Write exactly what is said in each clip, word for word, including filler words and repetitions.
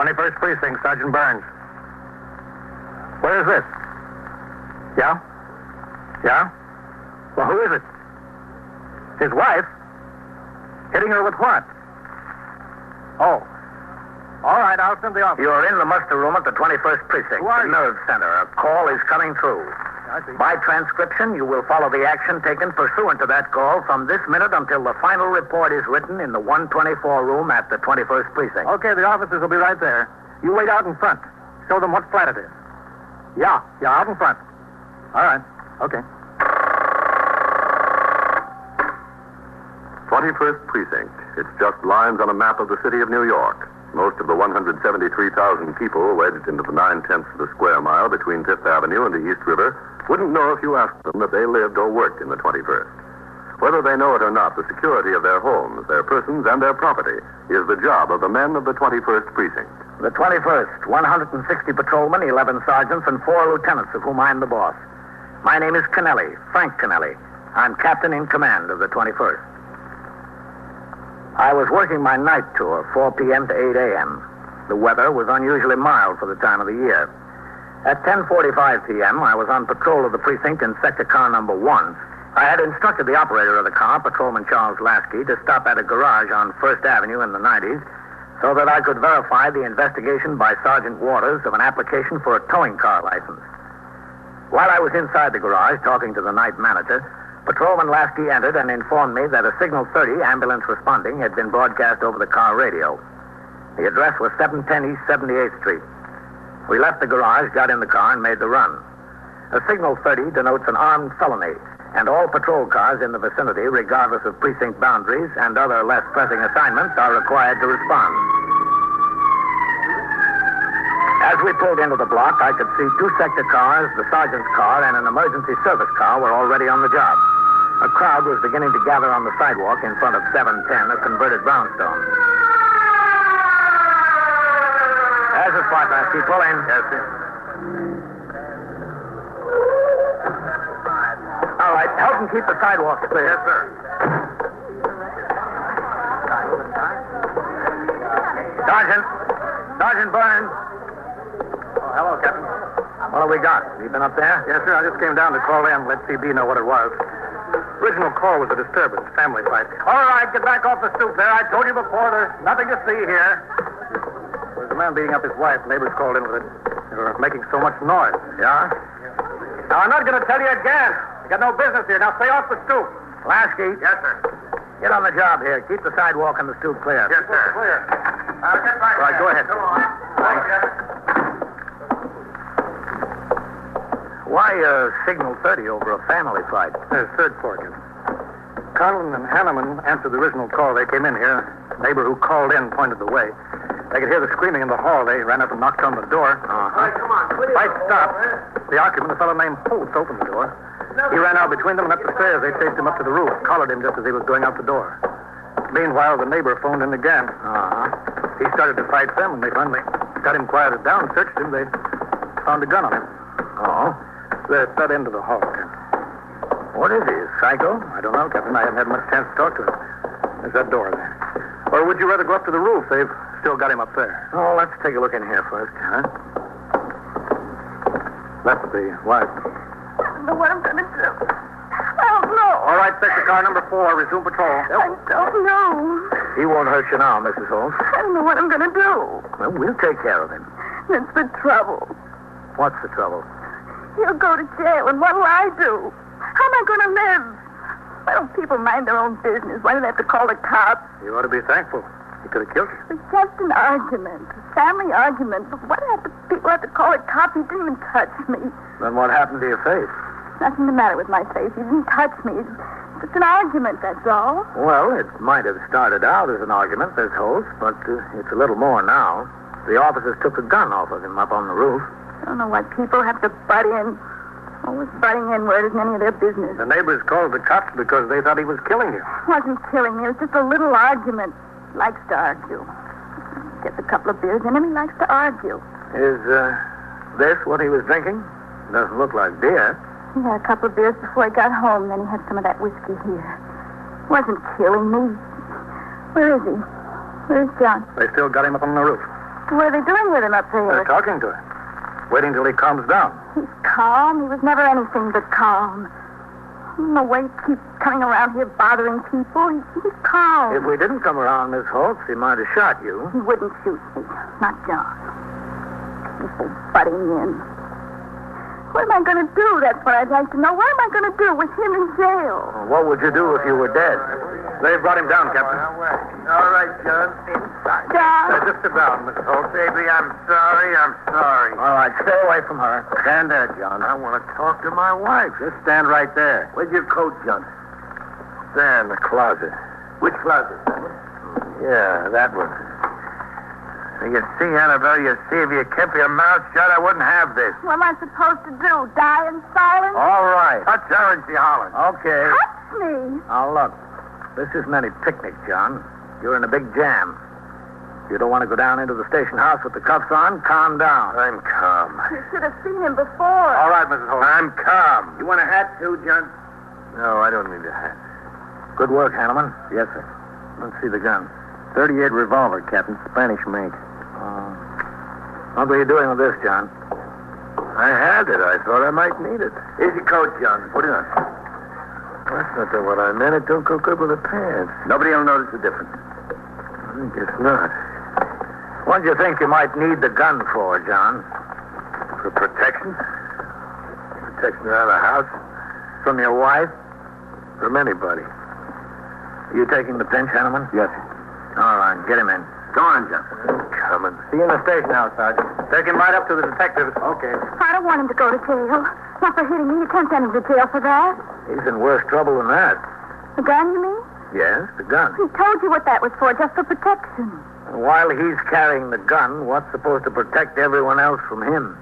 twenty-first Precinct, Sergeant Burns. Where is this? Yeah? Yeah? Well, who is it? His wife? Hitting her with what? Oh. All right, I'll send the officer. You're in the muster room at the twenty-first Precinct, Who are the you? nerve center. A call is coming through. I see. By transcription, you will follow the action taken pursuant to that call from this minute until the final report is written in the one twenty-four room at the twenty-first Precinct. Okay, the officers will be right there. You wait out in front. Show them what flat it is. Yeah, yeah, out in front. All right, okay. twenty-first Precinct. It's just lines on a map of the city of New York. Most of the one hundred seventy-three thousand people wedged into the nine-tenths of a square mile between Fifth Avenue and the East River wouldn't know if you asked them that they lived or worked in the twenty-first. Whether they know it or not, the security of their homes, their persons, and their property is the job of the men of the twenty-first Precinct. The twenty-first, one hundred sixty patrolmen, eleven sergeants, and four lieutenants, of whom I'm the boss. My name is Kennelly, Frank Kennelly. I'm captain in command of the twenty-first. I was working my night tour, four p.m. to eight a.m. The weather was unusually mild for the time of the year. At ten forty-five p.m., I was on patrol of the precinct in sector car number one. I had instructed the operator of the car, Patrolman Charles Lasky, to stop at a garage on First Avenue in the nineties so that I could verify the investigation by Sergeant Waters of an application for a towing car license. While I was inside the garage talking to the night manager, Patrolman Lasky entered and informed me that a Signal thirty ambulance responding had been broadcast over the car radio. The address was seven ten East seventy-eighth Street. We left the garage, got in the car, and made the run. A Signal thirty denotes an armed felony, and all patrol cars in the vicinity, regardless of precinct boundaries and other less pressing assignments, are required to respond. As we pulled into the block, I could see two sector cars, the sergeant's car, and an emergency service car were already on the job. A crowd was beginning to gather on the sidewalk in front of seven ten, a converted brownstone. There's the spot, Lasky. Pull in. Yes, sir. All right, help him keep the sidewalks clear. Yes, sir. Sergeant. Sergeant Burns. Oh, hello, Captain. What have we got? You been up there? Yes, sir. I just came down to call in, let C B know what it was. Original call was a disturbance, family fight. All right, get back off the stoop there. I told you before, there's nothing to see here. There's a man beating up his wife. Neighbors called in with it. They were making so much noise. Yeah? Now, I'm not going to tell you again. You got no business here. Now, stay off the stoop. Lasky. Yes, sir. Get on the job here. Keep the sidewalk and the stoop clear. Yes, sir. Clear. I'll get back Right, go ahead. Come on. Why uh, Signal thirty over a family fight? There's third floor, Captain. Conlon and Hanneman answered the original call. They came in here. The neighbor who called in pointed the way. They could hear the screaming in the hall. They ran up and knocked on the door. Uh-huh. come on. Fight stopped. The occupant, a fellow named Holtz, opened the door. He ran out between them and up the stairs. They chased him up to the roof, collared him just as he was going out the door. Meanwhile, the neighbor phoned in again. Uh-huh. He started to fight them, and they finally got him quieted down, searched him. They found a gun on him. Oh? They're at that end of the hall, Captain. What is he, a psycho? I don't know, Captain. I haven't had much chance to talk to him. There's that door there. Or would you rather go up to the roof? They've still got him up there. Oh, let's take a look in here first. Huh? That's the wife. I don't know what I'm going to do. I don't know. All right, sector car number four. Resume patrol. I don't know. He won't hurt you now, Missus Holmes. I don't know what I'm going to do. Well, we'll take care of him. That's the trouble. What's the trouble? He'll go to jail, and what'll I do? How am I going to live? Why don't people mind their own business? Why do they have to call the cops? You ought to be thankful. He could have killed you. It's just an argument, a family argument. But why do have to, people have to call a cop? He didn't even touch me. Then what happened to your face? Nothing the matter with my face. He didn't touch me. It's just an argument, that's all. Well, it might have started out as an argument, this host, but uh, it's a little more now. The officers took a gun off of him up on the roof. I don't know why people have to butt in. Always butting in where it isn't any of their business. The neighbors called the cops because they thought he was killing you. It wasn't killing me. It was just a little argument. Likes to argue. Gets a couple of beers in him, he likes to argue. Is uh, this what he was drinking? Doesn't look like beer. He had a couple of beers before he got home, then he had some of that whiskey here. Wasn't killing me. Where is he? Where's John? They still got him up on the roof. What are they doing with him up there? They're talking to him. Waiting till he calms down. He's calm. He was never anything but calm. The way he keeps coming around here bothering people, he, he's calm. If we didn't come around, Miss Holtz, he might have shot you. He wouldn't shoot me. Not John. People butting in. What am I going to do? That's what I'd like to know. What am I going to do with him in jail? Well, what would you do if you were dead? They've brought him down, Captain. All right, John. Inside. John? Uh, just sit down, Missus Holtz. Baby, I'm sorry. I'm sorry. All right, stay away from her. Stand there, John. I want to talk to my wife. Just stand right there. Where's your coat, John? There in the closet. Which closet? Yeah, that one. You see, Annabelle, you see, if you kept your mouth shut, I wouldn't have this. What am I supposed to do? Die in silence? All right. Touch her and she hollers. Okay. Touch me. Now, look. This isn't any picnic, John. You're in a big jam. You don't want to go down into the station house with the cuffs on? Calm down. I'm calm. You should have seen him before. All right, Missus Holtz. I'm calm. You want a hat, too, John? No, I don't need a hat. Good work, Hanneman. Yes, sir. Let's see the gun. thirty-eight revolver, Captain. Spanish make. Uh, what were you doing with this, John? I had it. I thought I might need it. Here's your coat, John. Put it on. That's not what I meant. It don't go good with the pants. Nobody will notice the difference. I guess not. What do you think you might need the gun for, John? For protection? Protection around the house? From your wife? From anybody. You taking the pinch, Hanneman? Yes. All right, get him in. Go on, John. I'm coming. See you in the station house, Sergeant. Take him right up to the detectives. Okay. I don't want him to go to jail. Not for hitting me. You can't send him to jail for that. He's in worse trouble than that. The gun, you mean? Yes, the gun. He told you what that was for, just for protection. While he's carrying the gun, what's supposed to protect everyone else from him?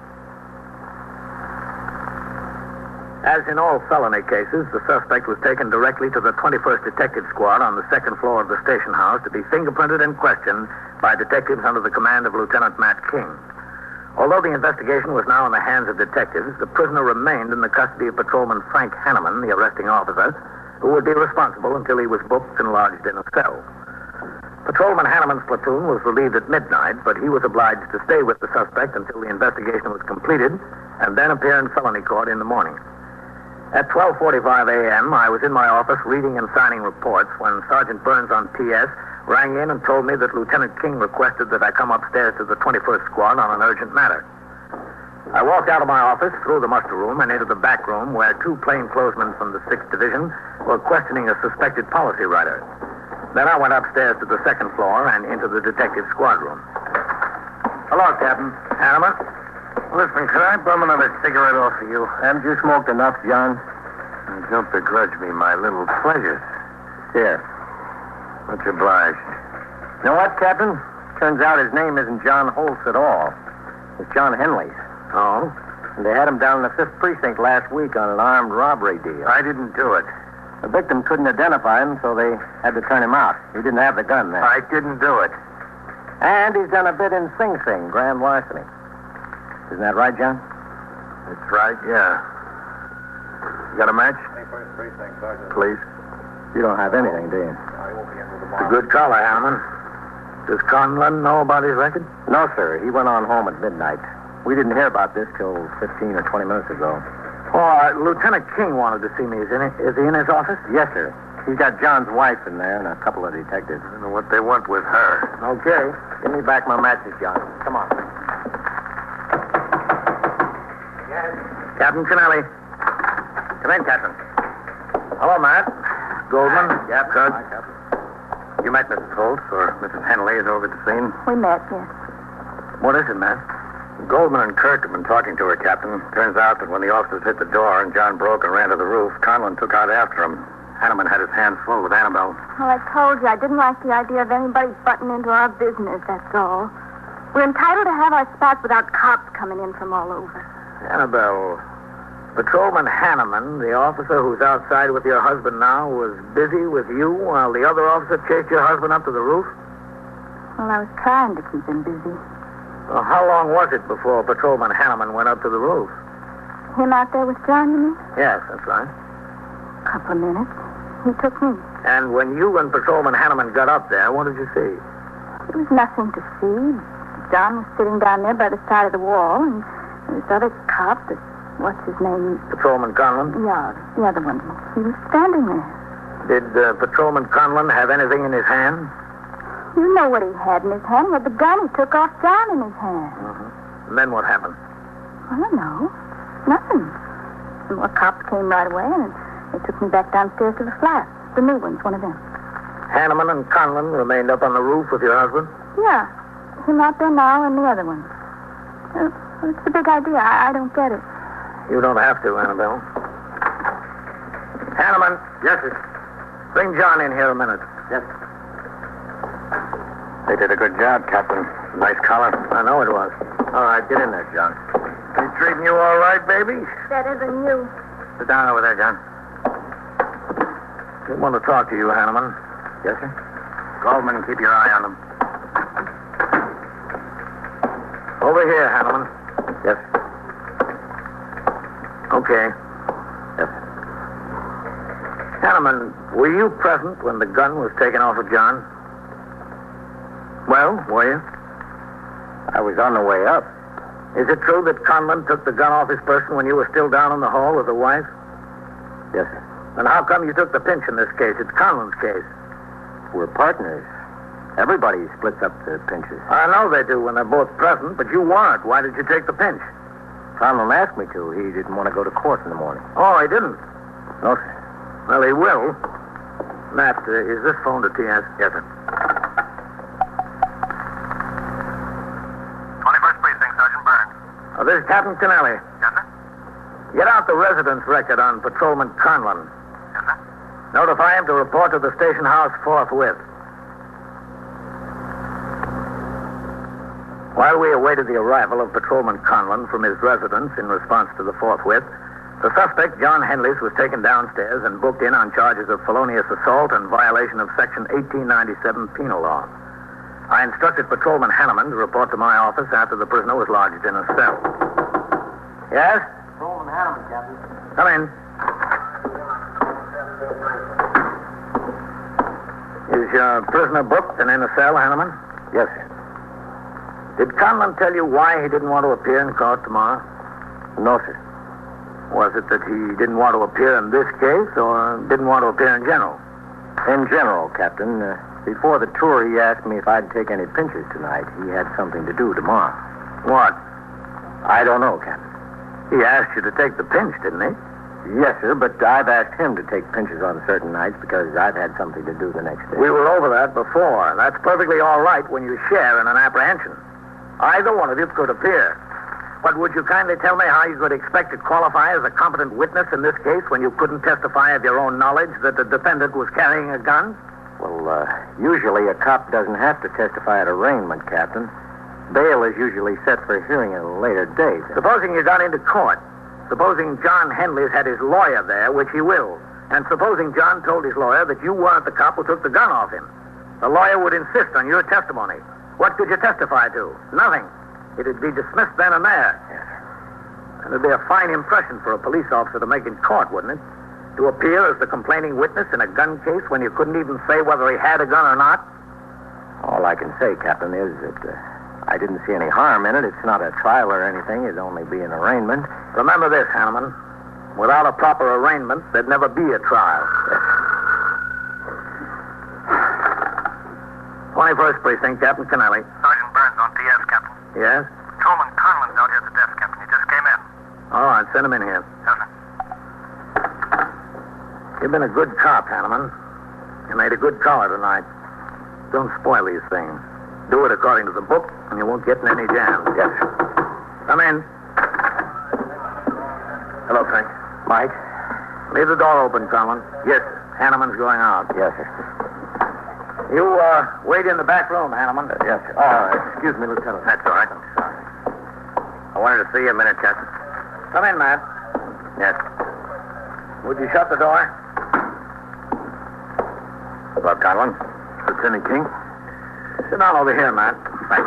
As in all felony cases, the suspect was taken directly to the twenty-first Detective Squad on the second floor of the station house to be fingerprinted and questioned by detectives under the command of Lieutenant Matt King. Although the investigation was now in the hands of detectives, the prisoner remained in the custody of Patrolman Frank Hanneman, the arresting officer, who would be responsible until he was booked and lodged in a cell. Patrolman Hanneman's platoon was relieved at midnight, but he was obliged to stay with the suspect until the investigation was completed and then appear in felony court in the morning. At twelve forty-five a.m., I was in my office reading and signing reports when Sergeant Burns on P S rang in and told me that Lieutenant King requested that I come upstairs to the twenty-first Squad on an urgent matter. I walked out of my office, through the muster room, and into the back room where two plainclothesmen from the sixth Division were questioning a suspected policy writer. Then I went upstairs to the second floor and into the detective squad room. Hello, Captain. Hanneman? Listen, could I bum another cigarette off of you? Haven't you smoked enough, John? Don't begrudge me my little pleasures. Here. Much obliged. You know what, Captain? Turns out his name isn't John Holtz at all. It's John Henley's. Oh? And they had him down in the fifth Precinct last week on an armed robbery deal. I didn't do it. The victim couldn't identify him, so they had to turn him out. He didn't have the gun then. I didn't do it. And he's done a bit in Sing Sing, grand larceny. Isn't that right, John? That's right, yeah. You got a match? Please. You don't have anything, do you? It's a good caller, Hanneman. Does Conlon know about his record? No, sir. He went on home at midnight. We didn't hear about this till fifteen or twenty minutes ago. Oh, uh, Lieutenant King wanted to see me. Is, in it, is he in his office? Yes, sir. He's got John's wife in there and a couple of detectives. I don't know what they want with her. Okay. Give me back my matches, John. Come on. Yes. Captain Kennelly. Come in, Captain. Hello, Matt. Goldman. Yep. Good. Hi, Captain. You met Missus Holtz, or Missus Henley is over at the scene? We met, yes. What is it, Matt? Goldman and Kirk have been talking to her, Captain. Turns out that when the officers hit the door and John broke and ran to the roof, Conlon took out after him. Hanneman had his hands full with Annabelle. Well, I told you, I didn't like the idea of anybody butting into our business, that's all. We're entitled to have our spots without cops coming in from all over. Annabelle, Patrolman Hanneman, the officer who's outside with your husband now, was busy with you while the other officer chased your husband up to the roof? Well, I was trying to keep him busy. Well, how long was it before Patrolman Hanneman went up to the roof? Him out there with John, you mean? Yes, that's right. A couple of minutes. He took me. And when you and Patrolman Hanneman got up there, what did you see? There was nothing to see. John was sitting down there by the side of the wall, and this other cop, this, what's his name? Patrolman Conlon? Yeah, the other one. He was standing there. Did uh, Patrolman Conlon have anything in his hand? You know what he had in his hand. He had the gun he took off John in his hand. Uh-huh. And then what happened? I don't know. Nothing. Some more cops came right away, and they took me back downstairs to the flat. The new ones, one of them. Hanneman and Conlon remained up on the roof with your husband? Yeah. Him out there now and the other one. Uh, it's a big idea. I, I don't get it. You don't have to, Annabelle. Hanneman. Yes, sir. Bring John in here a minute. Yes. They did a good job, Captain. Nice collar. I know it was. All right, get in there, John. They treating you all right, baby? Better than you. Sit down over there, John. We want to talk to you, Hanneman. Yes, sir. Goldman, keep your eye on them. Over here, Hanneman. Yes. Okay. Yes. Hanneman, were you present when the gun was taken off of John? Well, were you? I was on the way up. Is it true that Conlon took the gun off his person when you were still down in the hall with the wife? Yes, sir. And how come you took the pinch in this case? It's Conlon's case. We're partners. Everybody splits up the pinches. I know they do when they're both present, but you weren't. Why did you take the pinch? Conlon asked me to. He didn't want to go to court in the morning. Oh, he didn't? No, sir. Well, he will. Matt, uh, is this phone to T S? Yes, sir. twenty-first Precinct, Sergeant Burns. Oh, this is Captain Kennelly. Yes, sir? Get out the residence record on Patrolman Conlon. Yes, sir? Notify him to report to the station house forthwith. While we awaited the arrival of Patrolman Conlon from his residence in response to the forthwith, the suspect, John Henleys, was taken downstairs and booked in on charges of felonious assault and violation of Section eighteen ninety-seven penal law. I instructed Patrolman Hanneman to report to my office after the prisoner was lodged in a cell. Yes? Patrolman Hanneman, Captain. Come in. Is your prisoner booked and in a cell, Hanneman? Yes, sir. Did Conlon tell you why he didn't want to appear in court tomorrow? No, sir. Was it that he didn't want to appear in this case, or didn't want to appear in general? In general, Captain. Uh, before the tour, he asked me if I'd take any pinches tonight. He had something to do tomorrow. What? I don't know, Captain. He asked you to take the pinch, didn't he? Yes, sir, but I've asked him to take pinches on certain nights because I've had something to do the next day. We were over that before. That's perfectly all right when you share in an apprehension. Either one of you could appear. But would you kindly tell me how you could expect to qualify as a competent witness in this case when you couldn't testify of your own knowledge that the defendant was carrying a gun? Well, uh, usually a cop doesn't have to testify at arraignment, Captain. Bail is usually set for hearing at a later date. Supposing you got into court. Supposing John Henleys had his lawyer there, which he will. And supposing John told his lawyer that you weren't the cop who took the gun off him. The lawyer would insist on your testimony. What could you testify to? Nothing. It'd be dismissed then and there. Yes, sir. And it'd be a fine impression for a police officer to make in court, wouldn't it? To appear as the complaining witness in a gun case when you couldn't even say whether he had a gun or not? All I can say, Captain, is that uh, I didn't see any harm in it. It's not a trial or anything. It'd only be an arraignment. Remember this, Hanneman. Without a proper arraignment, there'd never be a trial. Yes. twenty-first Precinct, Captain Kennelly. Sergeant Burns on T S, Captain. Yes? Patrolman Conlon's out here at the desk, Captain. He just came in. All right, send him in here. Yes, sir. You've been a good cop, Hanneman. You made a good caller tonight. Don't spoil these things. Do it according to the book, and you won't get in any jams. Yes, sir. Come in. Hello, Frank. Mike? Leave the door open, Conlon. Yes, sir. Hanneman's going out. Yes, sir. You, uh, wait in the back room, Hanneman. Uh, yes, sir. Uh, excuse me, Lieutenant. That's all right. I'm sorry. I wanted to see you a minute, Captain. Come in, Matt. Yes. Would you shut the door? Hello, Conlon. Lieutenant King? Sit down over here, Matt. Thanks.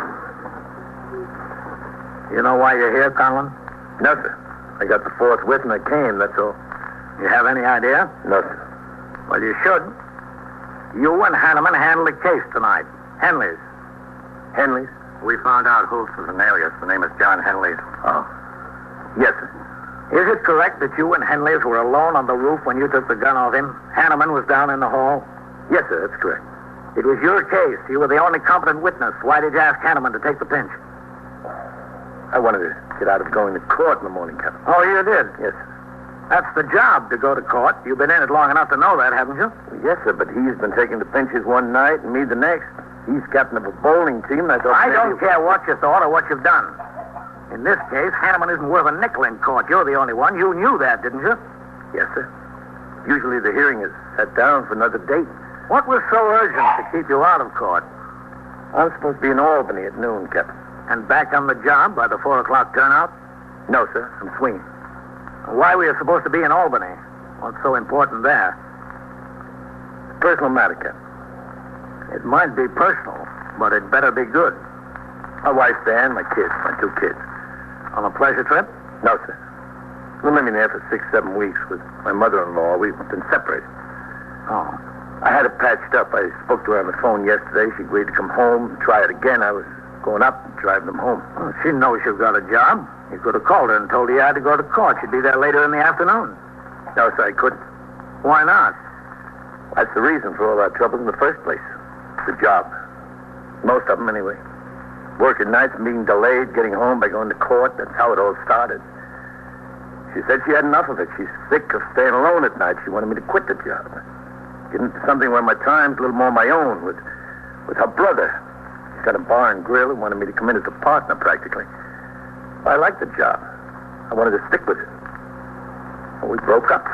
You know why you're here, Conlon? No, sir. I got the fourth whip and I came, that's all. You have any idea? No, sir. Well, you should. You and Hanneman handled the case tonight. Henleys. Henleys? We found out Holtz was an alias. The name is John Henleys. Oh. Yes, sir. Is it correct that you and Henleys were alone on the roof when you took the gun off him? Hanneman was down in the hall? Yes, sir, that's correct. It was your case. You were the only competent witness. Why did you ask Hanneman to take the pinch? I wanted to get out of going to court in the morning, Captain. Oh, you did? Yes, sir. That's the job, to go to court. You've been in it long enough to know that, haven't you? Yes, sir, but he's been taking the pinches one night and me the next. He's captain of a bowling team, and I thought... I maybe don't care what you thought or what you've done. In this case, Hanneman isn't worth a nickel in court. You're the only one. You knew that, didn't you? Yes, sir. Usually the hearing is set down for another date. What was so urgent to keep you out of court? I'm supposed to be in Albany at noon, Captain. And back on the job by the four o'clock turnout? No, sir. I'm swinging. Why were you supposed to be in Albany? What's so important there? Personal matter, Captain. It might be personal, but it better be good. My wife, Dan, my kids, my two kids. On a pleasure trip? No, sir. We're living there for six, seven weeks with my mother-in-law. We've been separated. Oh. I had it patched up. I spoke to her on the phone yesterday. She agreed to come home and try it again. I was going up and driving them home. Well, she knows you've got a job. You could have called her and told her you had to go to court. She'd be there later in the afternoon. No, sir, I couldn't. Why not? That's the reason for all our trouble in the first place. The job. Most of them, anyway. Working nights and being delayed, getting home by going to court. That's how it all started. She said she had enough of it. She's sick of staying alone at night. She wanted me to quit the job. Get into something where my time's a little more my own with, with her brother. He's got a bar and grill and wanted me to come in as a partner, practically. I liked the job. I wanted to stick with it. Well, we broke up.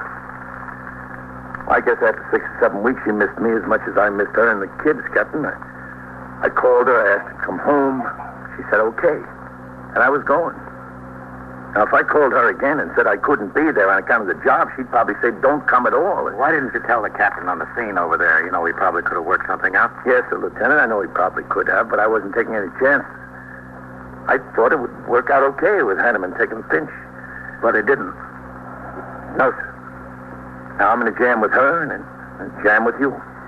I guess after six or seven weeks, she missed me as much as I missed her and the kids, Captain. I, I called her, I asked her to come home. She said, okay. And I was going. Now, if I called her again and said I couldn't be there on account of the job, she'd probably say, don't come at all. Why didn't you tell the captain on the scene over there? You know, he probably could have worked something out. Yes, sir, Lieutenant. I know he probably could have, but I wasn't taking any chances. I thought it would work out okay with Hanneman taking the pinch. But it didn't. No, sir. Now I'm in a jam with her and a jam with you.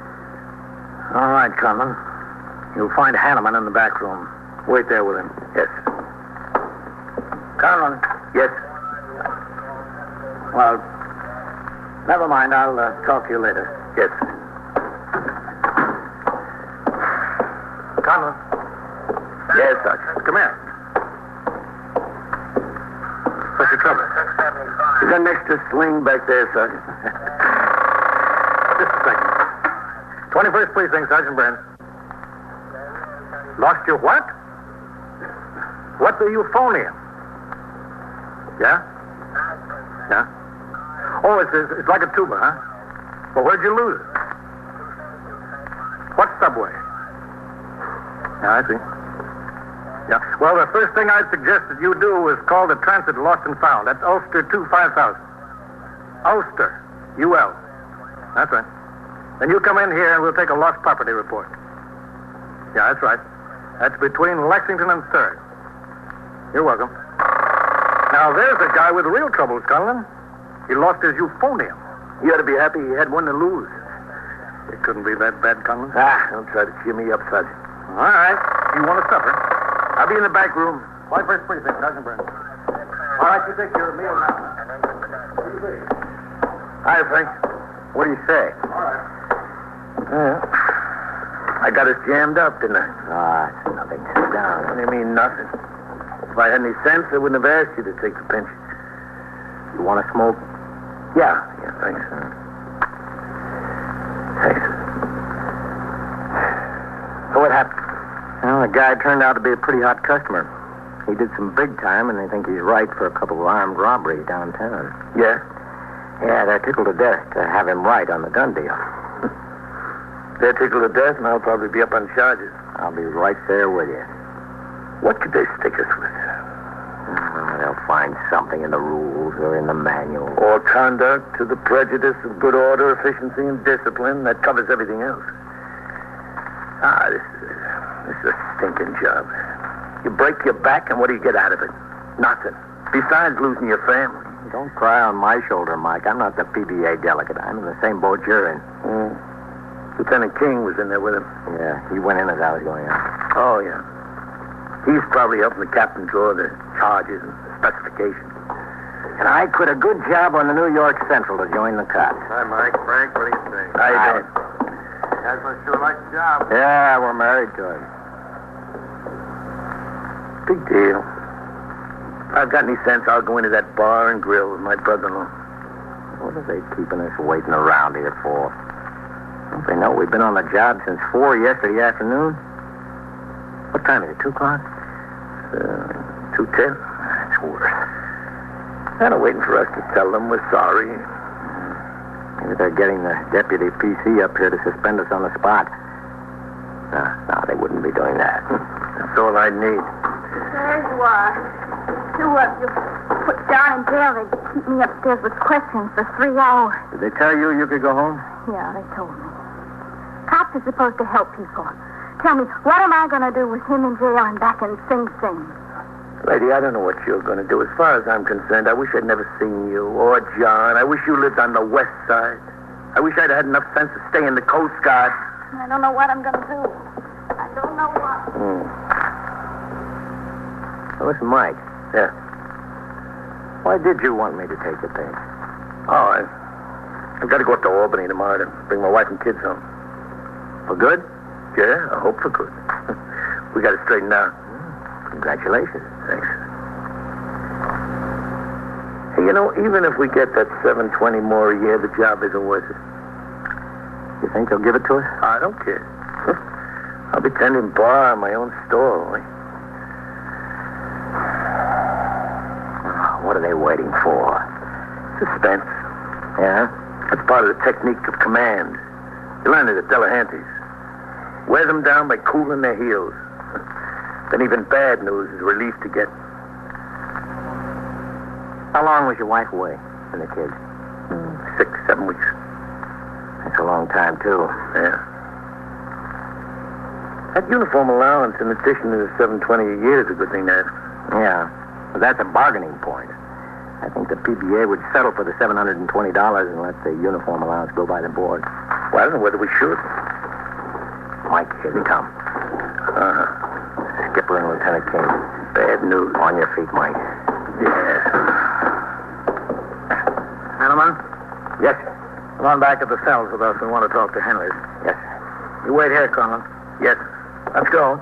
All right, Conlon. You'll find Hanneman in the back room. Wait there with him. Yes. Conlon. Yes. Well, never mind. I'll uh, talk to you later. Yes. Conlon. Yes, Sergeant. Come here. What's your trouble? You got an extra sling back there, Sergeant. Just a second. twenty-first Precinct, Sergeant Brent. Lost your what? What's the euphonium? Yeah? Yeah? Oh, it's, it's, it's like a tuba, huh? Well, where'd you lose it? What subway? Yeah, I see. Yeah. Well, the first thing I'd suggest that you do is call the transit lost and found. That's Ulster two five thousand. Ulster. U L. That's right. Then you come in here and we'll take a lost property report. Yeah, that's right. That's between Lexington and third. You're welcome. Now, there's a guy with real troubles, Conlon. He lost his euphonium. You ought to be happy he had one to lose. It couldn't be that bad, Conlon. Ah, don't try to cheer me up, Sergeant. All right. You want to supper? I'll be in the back room. twenty-first Precinct, Sergeant Brent. All right, you take your meal now. What do you think? Hi, Frank. What do you say? All right. Yeah. I got us jammed up, didn't I? Ah, it's nothing. Sit down. What do you mean, nothing? If I had any sense, I wouldn't have asked you to take the pinch. You want to smoke? Yeah, yeah, thanks. Thanks. So what happened? Well, the guy turned out to be a pretty hot customer. He did some big time, and they think he's right for a couple of armed robberies downtown. Yeah? Yeah, they're tickled to death to have him right on the gun deal. They're tickled to death, and I'll probably be up on charges. I'll be right there with you. What could they stick us with? Oh, they'll find something in the rules or in the manual. Or conduct to the prejudice of good order, efficiency, and discipline. That covers everything else. Ah, this is, this is a stinking job. You break your back, and what do you get out of it? Nothing. Besides losing your family. Don't cry on my shoulder, Mike. I'm not the P B A delegate. I'm in the same boat you're in. Mm. Lieutenant King was in there with him. Yeah, he went in as I was going out. Oh, yeah. He's probably helping the captain draw the charges and specifications. And I quit a good job on the New York Central to join the cops. Hi, Mike. Frank, what do you think? How you doing? Guys must sure like the job. Yeah, we're married to it. Big deal. If I've got any sense, I'll go into that bar and grill with my brother-in-law. What are they keeping us waiting around here for? Don't they know we've been on the job since four yesterday afternoon? What time is it, two o'clock? Uh, two ten. That's worse. They're waiting for us to tell them we're sorry. Maybe they're getting the deputy P C up here to suspend us on the spot. No, no, they wouldn't be doing that. That's all I need. There you are. You, uh, you put John in jail. They keep me upstairs with questions for three hours. Did they tell you you could go home? Yeah, they told me. Cops are supposed to help people. Tell me, what am I going to do with him in jail and back in Sing Sing? Lady, I don't know what you're going to do. As far as I'm concerned, I wish I'd never seen you or John. I wish you lived on the west side. I wish I'd had enough sense to stay in the Coast Guard. I don't know what I'm going to do. I don't know what. Hmm. Well, listen, Mike. Yeah. Why did you want me to take the thing? Oh, I, I've got to go up to Albany tomorrow to bring my wife and kids home. For good? Yeah, I hope for good. We got to straighten out. Congratulations. Thanks. Hey, you know, even if we get that seven twenty more a year, the job isn't worth it. You think they'll give it to us? I don't care. I'll be tending bar in my own store. Only. What are they waiting for? Suspense. Yeah? That's part of the technique of command. You learn it at Delahanty's. Wear them down by cooling their heels. Then even bad news is relief to get. How long was your wife away and the kids? Six, seven weeks. That's a long time, too. Yeah. That uniform allowance in addition to the seven twenty a year is a good thing to have. Yeah. But that's a bargaining point. I think the P B A would settle for the seven hundred twenty dollars and let the uniform allowance go by the board. Well, I don't know whether we should. Mike, here they come. Uh-huh. Skipper and Lieutenant King. Bad news. On your feet, Mike. Yeah. Hanneman? Yes. Come on back to the cells with us. We want to talk to Henry. Yes. You wait here, Conlon. Yes. Let's go.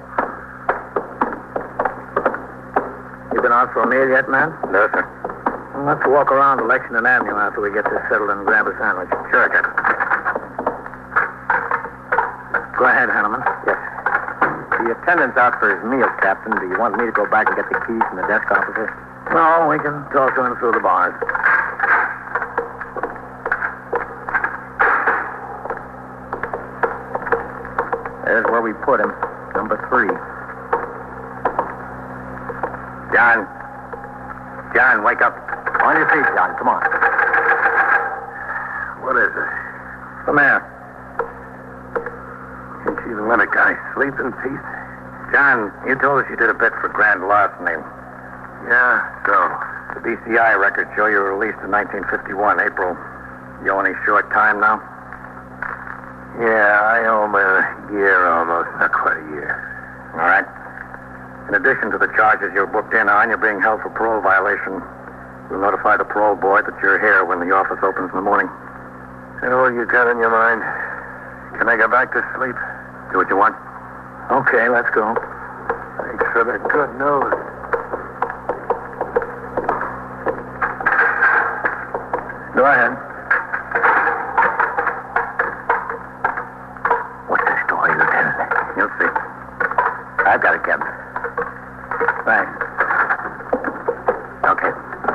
You been out for a meal yet, man? No, sir. Well, let's walk around Lexington Avenue after we get this settled and grab a sandwich. Sure, Captain. Go ahead, Hanneman. Yes. The attendant's out for his meal, Captain. Do you want me to go back and get the keys from the desk officer? No, we can talk to him through the bars. There's where we put him. Number three. John. John, wake up. On your feet, John. Come on. What is it? Come here. Can't you even let a guy sleep in peace? John, you told us you did a bit for grand larceny. Yeah, so. The B C I records show you were released in nineteen fifty-one, April. You owe any short time now? Yeah, I owe him a year almost. Not quite a year. All right. In addition to the charges you're booked in on, you're being held for parole violation. We'll notify the parole board that you're here when the office opens in the morning. Is that all you got in your mind? Can I go back to sleep? Do what you want. Okay, let's go. Thanks for the good news. Go ahead. What's the story, Lieutenant? You'll see. I've got it, Captain. Thanks. Okay.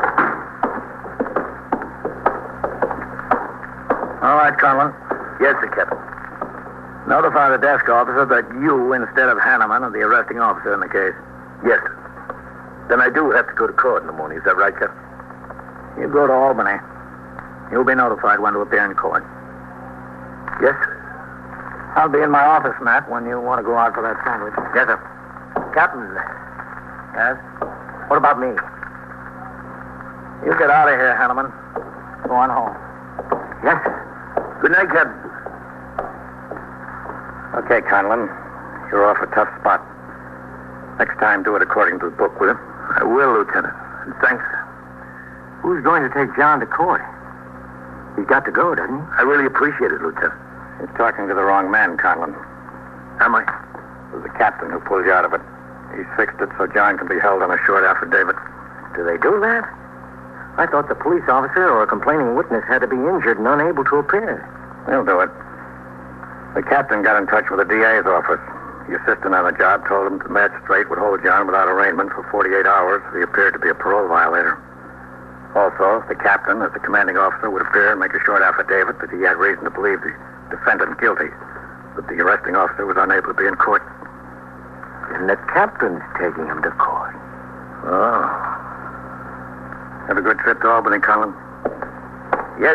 All right, Conlon. Yes, sir, Captain. Notify the desk officer that you, instead of Hanneman, are the arresting officer in the case. Yes, sir. Then I do have to go to court in the morning. Is that right, Captain? You go to Albany. You'll be notified when to appear in court. Yes, sir. I'll be in my office, Matt, when you want to go out for that sandwich. Yes, sir. Captain. Yes? What about me? You get out of here, Hanneman. Go on home. Yes, sir. Good night, Captain. Okay, Conlon. You're off a tough spot. Next time, do it according to the book, will you? I will, Lieutenant. And thanks. Who's going to take John to court? He's got to go, doesn't he? I really appreciate it, Lieutenant. You're talking to the wrong man, Conlon. Am I? It was the captain who pulled you out of it. He's fixed it so John can be held on a short affidavit. Do they do that? I thought the police officer or a complaining witness had to be injured and unable to appear. They'll do it. The captain got in touch with the D A's office. The assistant on the job told him the magistrate would hold John without arraignment for forty-eight hours if he appeared to be a parole violator. Also, the captain, as the commanding officer, would appear and make a short affidavit that he had reason to believe the defendant guilty, but the arresting officer was unable to be in court. And the captain's taking him to court. Oh. Have a good trip to Albany, Colin. Yes.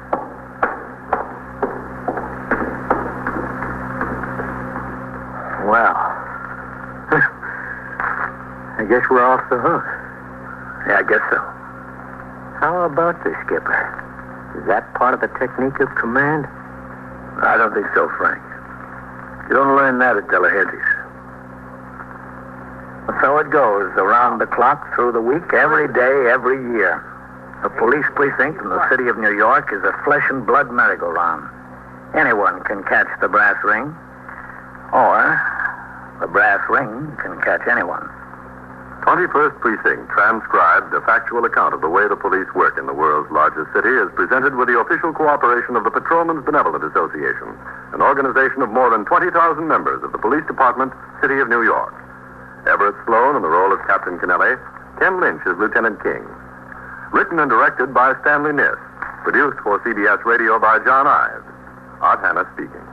Well, I guess we're off the hook. Yeah, I guess so. How about this, Skipper? Is that part of the technique of command? I don't think so, Frank. You don't learn that at Delahanty's. So it goes, around the clock, through the week, every day, every year. A police precinct in the city of New York is a flesh and blood merry-go-round. Anyone can catch the brass ring, or the brass ring can catch anyone. twenty-first Precinct transcribed a factual account of the way the police work in the world's largest city is presented with the official cooperation of the Patrolmen's Benevolent Association, an organization of more than twenty thousand members of the Police Department, City of New York. Everett Sloan in the role of Captain Kennelly, Ken Lynch as Lieutenant King. Written and directed by Stanley Niss. Produced for C B S Radio by John Ives. Art Hannah speaking.